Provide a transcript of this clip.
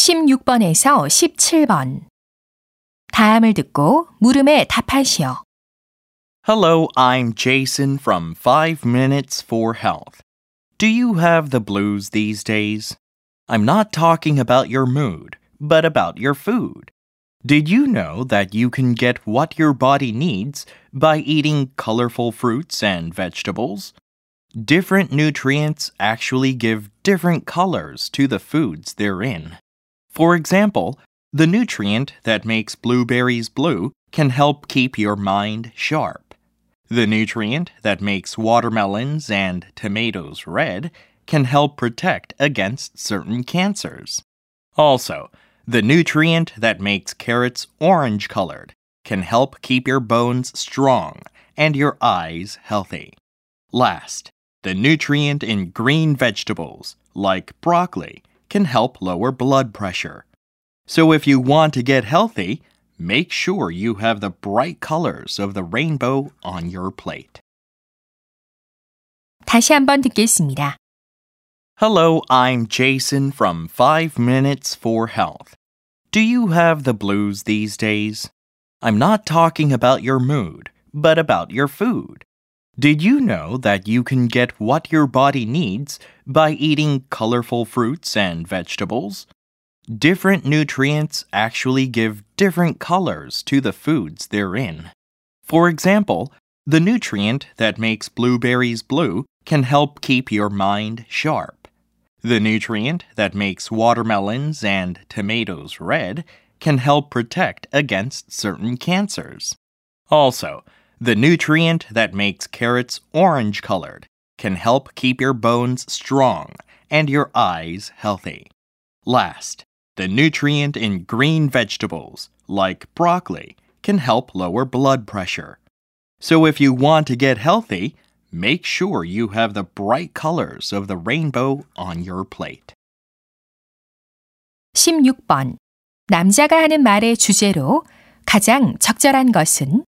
16번에서 17번. 다음을 듣고 물음에 답하시오. Hello, I'm Jason from 5 Minutes for Health. Do you have the blues these days? I'm not talking about your mood, but about your food. Did you know that you can get what your body needs by eating colorful fruits and vegetables? Different nutrients actually give different colors to the foods they're in. For example, the nutrient that makes blueberries blue can help keep your mind sharp. The nutrient that makes watermelons and tomatoes red can help protect against certain cancers. Also, the nutrient that makes carrots orange-colored can help keep your bones strong and your eyes healthy. Last, the nutrient in green vegetables, like broccoli, can help lower blood pressure. So if you want to get healthy, make sure you have the bright colors of the rainbow on your plate. 다시 한번 듣겠습니다. Hello, I'm Jason from 5 Minutes for Health. Do you have the blues these days? I'm not talking about your mood, but about your food. Did you know that you can get what your body needs by eating colorful fruits and vegetables? Different nutrients actually give different colors to the foods they're in. For example, the nutrient that makes blueberries blue can help keep your mind sharp. The nutrient that makes watermelons and tomatoes red can help protect against certain cancers. Also, the nutrient that makes carrots orange-colored can help keep your bones strong and your eyes healthy. Last, the nutrient in green vegetables, like broccoli, can help lower blood pressure. So if you want to get healthy, make sure you have the bright colors of the rainbow on your plate. 16번. 남자가 하는 말의 주제로 가장 적절한 것은?